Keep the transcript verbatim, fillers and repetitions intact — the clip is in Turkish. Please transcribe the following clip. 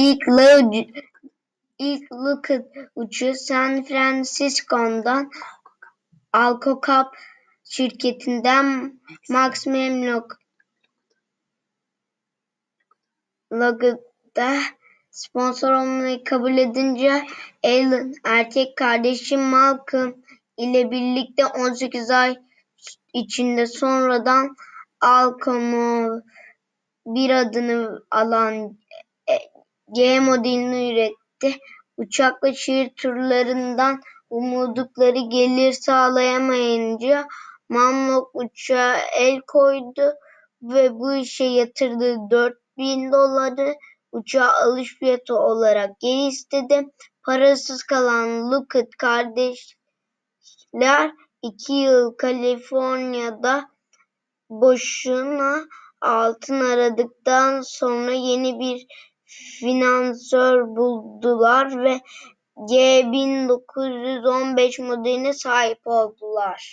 ilk Lockheed ilk Lockheed uçağı San Francisco'dan Alcocap şirketinden Max Memlock Lockheed'de sponsor olmayı kabul edince Alan, erkek kardeşi Malcolm ile birlikte on sekiz ay içinde sonradan Alcomov bir adını alan G modelini üretti. Uçakla şehir turlarından umudukları gelir sağlayamayınca Mamlok uçağa el koydu ve bu işe yatırdığı dört bin doları uçağa alış fiyatı olarak geri istedi. Parasız kalan Lockheed kardeşler iki yıl Kaliforniya'da boşuna altın aradıktan sonra yeni bir finansör buldular ve G bin dokuz yüz on beş modeline sahip oldular.